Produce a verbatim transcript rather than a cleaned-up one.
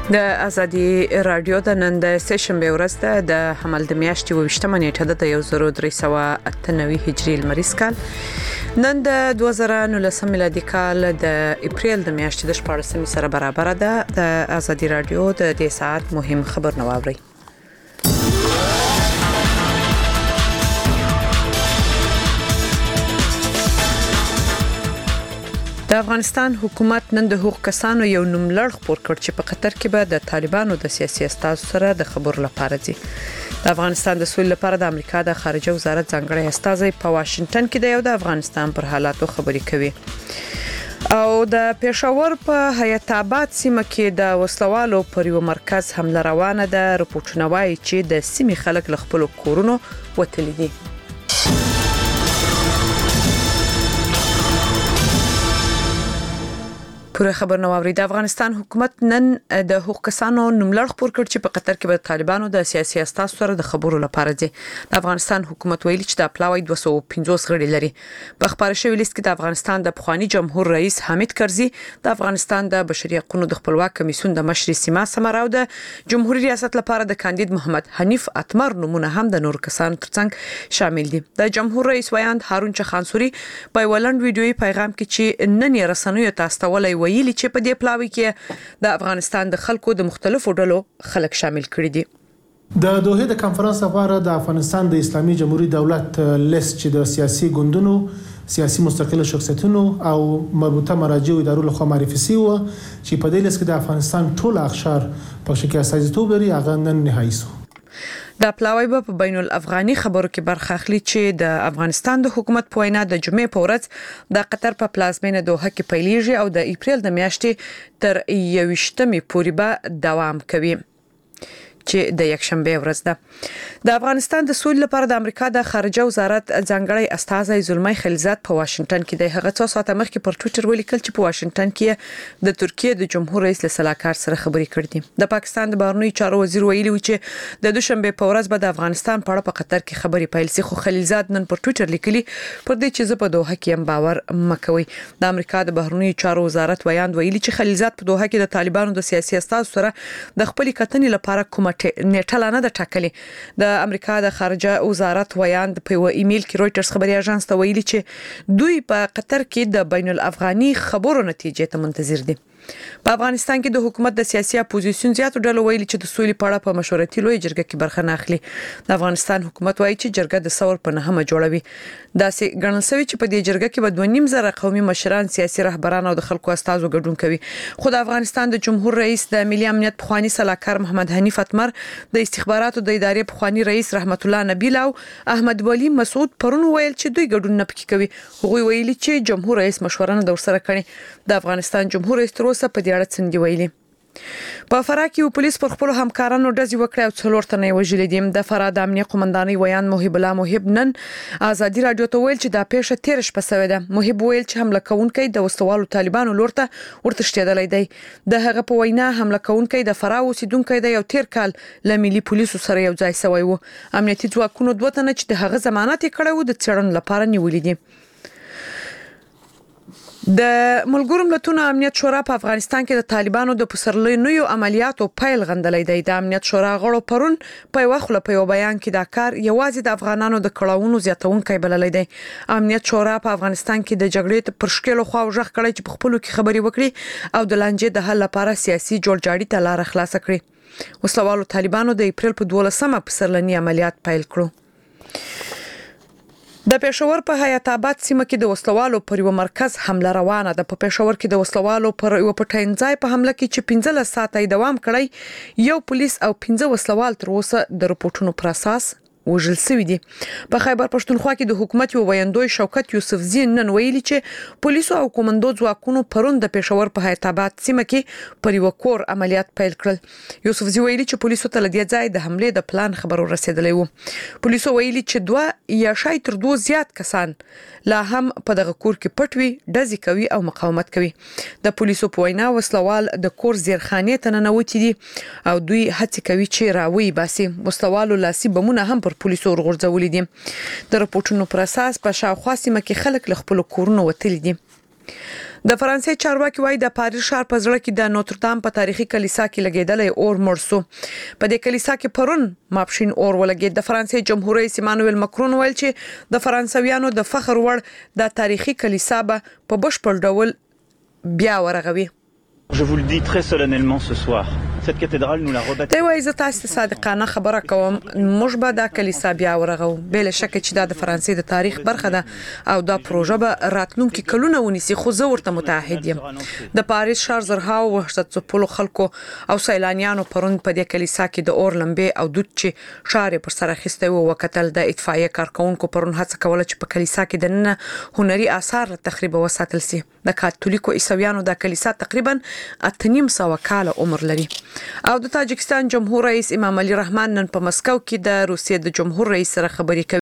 د ازادي رادیو د نن د سشنبه ورځ ده د حمل د میاشتې وشتمه نیټه د یو زر درې سوه اته نوي هجري لمریز کال نن د دوه زره نولسم میلادي کال د اپریل د میاشتې د شپاړسمې سره برابر ده. د ازادي رادیو د دې ساعت مهم خبر نواوري. د افغانستان حکومت نن د حقوق کسانو یو نوملړ خپور کړ چې په قطر کې به د طالبانو د سیاسي استازو سره د خبرو لپاره ځي. د افغانستان د سولې لپاره د امریکا د خارجه وزارت ځانګړی استازی په واشنگټن کې د یو د افغانستان پر حالاتو خبرې کوي. او د پېښور په حیات آباد سیمه کې د وسلوالو پر یو مرکز حمله روانه ده. رپورټونه وايي چې د سیمې خلک له خپل کورونو وتلي دي. پوره خبر نواوري. د افغانستان حکومت نن د حقوق کسانو نوملړ خپور کړ چې په قطر کې به طالبانو د سیاسي استازو سره د خبرو لپاره ځي. د افغانستان حکومت ویلي چې د پلاوی دوه سوه او پنځوس غړي لري. په خبر شوی لیست کې د افغانستان د پخوانی جمهور رئیس حامد کرزي، د افغانستان د بشري حقوقو د خپلواک کمیسیون د مشر سیما سمراو، د جمهوریت ریاست لپاره د کاندید محمد حنیف اتمر نمونه هم د نور کسانو ترڅنګ شامل دي. د جمهور رئیس ویاند هارون چخانسوري په ولند ویډیوي پیغام کې چې نن یې رسنیو ته استولای ویلي چې په دې پلاوی کې د افغانستان د خلکو د مختلفو ډلو خلک شامل کړي دي. د دوحه د کانفرنس لپاره د افغانستان د اسلامي جمهوریت دولت لیست چې د سیاسي ګوندونو، سیاسي مستقله شخصیتونو او مربوطه مراجع او ادارو لخوا معرفي شوی و چې په دې لیست کې د افغانستان ټول اقشار په شکل استازیتوب لري. هغه نن نهایی شو. د پلاوی په بین الافغاني خبرو کې برخه اخلي چې د افغانستان د حکومت په وینا د جمعې په ورځ د قطر په پلازمینه دوحه کې پیلېږي او د اپریل د میاشتې تر یوویشتمې پورې به دوام کوي چې د یکشنبه ورځ ده. د افغانستان د سولې لپاره د امریکا د خارجه وزارت ځانګړی استازی زلمی خلیلزاد په واشنگټن کې د هغه څو ساعته مخکې پر ټوئیټر ولیکل چې په واشنگټن کې د ترکیه د جمهور رئیس له سلاکار سره خبرې کړې دي. د پاکستان د بهرنیو چارو وزیر ویلي و چې د دوشنبه په ورځ به د افغانستان په اړه په قطر کې خبرې پیل شي، خو خلیلزاد نن پر ټوئیټر لیکلي پر دې چې زه په دوحه کې هم باور مکوي. د امریکا د بهرنیو چارو وزارت ویاند ویلي چې خلیلزاد په دوحه کې د طالبانو د سیاسي استازو سره د خپل کتنې لپاره کومه نیټه نه ده ټاکلې. د امریکا د خارجه وزارت ویاند په یو ایمیل کې رويټرز خبري اژانس ته ویلي چې دوی په قطر کې د بین الافغاني خبرو نتیجې ته منتظر دي. په افغانستان کې د حکومت د سیاسي اپوزیسیون زیاتو ډلو ویلي چې د سولې په اړه په مشورتي لوی جرګه کې برخه نه اخلي. د افغانستان حکومت وایي چې جرګه د ثور په نهمه جوړوي. داسې ګڼل شوی چې په دې جرګه کې به دوه نیم زره قومي مشران، سیاسي رهبران او د خلکو استازو ګډون کوي. خو د افغانستان د جمهور رئیس د ملي امنیت پخوانی سلاکار محمد حنیف اتمر، د استخباراتو د ادارې پخوانی رئیس رحمت الله نبیل او احمد ولی مسعود پرون ویل چې دوی ګډون نه پکې کوي. هغوی ویلي چې جمهور رئیس مشوره نه ورسره کړي. د افغانستان جمهور رئیس تر اوسه په دې اړه څه ویلي. په فراه کې پولیس پر خپل همکارانو ډزې وکړې او څلور تنه وژل دي. د فراه د امنیت قومندانۍ ویاند محب الله محب نن ازادي رادیو ته ویل چې دا پیښه تیر شپه شوې ده. محب ویل چې حمله کوونکی د وسوالو طالبانو لور ته ورتښتېدلی دی. د هغه په وینا حمله کوونکی د فراه اوسیدونکی دی او تیر کال له ملي پولیسو سره یو ځای شوی و. امنیتي ځواکونو دوه تنه چې د هغه ضمانت یې کړی و د څېړنې لپاره نیولي دي. د ملګرو ملتونو امنیت شورا په افغانستان کې د طالبانو د پسرلینیو عملیاتو پیل غندلې دی. د امنیت شورا غړو پرون په یو خپل په یو بیان کې دا کار یوازې د افغانانو د کړهونو زیاتونکي بللی دی. امنیت شورا په افغانستان کې د جګړې پر شکل خو ژغ کړی چې په خپل کې خبري وکړي او د لانجې د حل لپاره سیاسي جوړجاړي ته لار خلاص کړي. وسلوالو طالبانو د اپریل په دولسمه پسرلنی عملیات پیل کړو. د پېښور په حیات آباد سیمه کې د وسلوالو پر یو مرکز حمله روانه ده. په پېښور کې د وسلوالو پر یو پټنځای په حمله کې چې پنځلس ساعته دوام کړی، یو پولیس او پنځه وسلوال تر اوسه د رپورټونو پر اساس وژل شوی دي. په خیبر پښتونخوا کې د حکومت یو ویاندوی شوکت یوسفزی نن ویلي چې پولیسو او کومندو ځواکونو پرون د پېښور په حیات آباد سیمه کې پر یو کور عملیات پیل کړل. یوسفزی ویلي چې پولیسو ته لدی ځای د حمله د پلان خبر ورسېدلی و. پولیسو ویلي چې دوه یا شاید تر دوه زیات کسان لا هم په دغه کور کې پټ وي، ډزې کوي او مقاومت کوي. د پولیسو په وینا وسلوال د کور زیرخانې ته ننوتي دي او دوی هڅه کوي چې راوي باسي. وسلوالو لاسي بمونه هم پر پولیسو ورغورځولي دي. د رپورټونو پر اساس په شاوخوا سیمه کې خلک له خپل کورونو وتلي دي. د فرانسې چارواکي وايي د پاریس ښار په زړه کې د نوتردام په تاریخي کلیسا کې لګیدلې اور مرسو په دې کلیسا کې پرون ماپښین اور ولګید. د فرانسې جمهور رئیس ایمانوئل ماکرون ویل چې د فرانسویانو د فخر وړ د تاریخي کلیسا به په بشپړ ډول بیا ورغوي. Je vous le dis très solennellement ce soir. Cette cathédrale nous la rebâtit. دی وایي زه تاسو ته صادقانه خبره کوم موږ به دا کلیسا بیا ورغو. بل شک چې دا د فرانسې د تاریخ برخه ده او دا پروژه به راتلونکي کلونه ونیسي خو زه ورته متعهد یم. د پاریس ښار زرهاو وحشت څپلو خلکو او سیلانیانو پرون په دې کلیسا کې د اور لمبې او دود چې ښار پر سر اخیسته وو وکتل. د اطفائیه کارکونکو پرون هڅه کوله چې په کلیسا کې د نن هنري آثار تخریب وساتل سي. د کاتولیکو عیسویانو د کلیسا تقریبا اته نیم سو کال عمر لري. او د تاجکستان جمهور رئیس امام علي رحمان نن په مسکو کې د روسیې د جمهور رئیس سره خبرې کوي.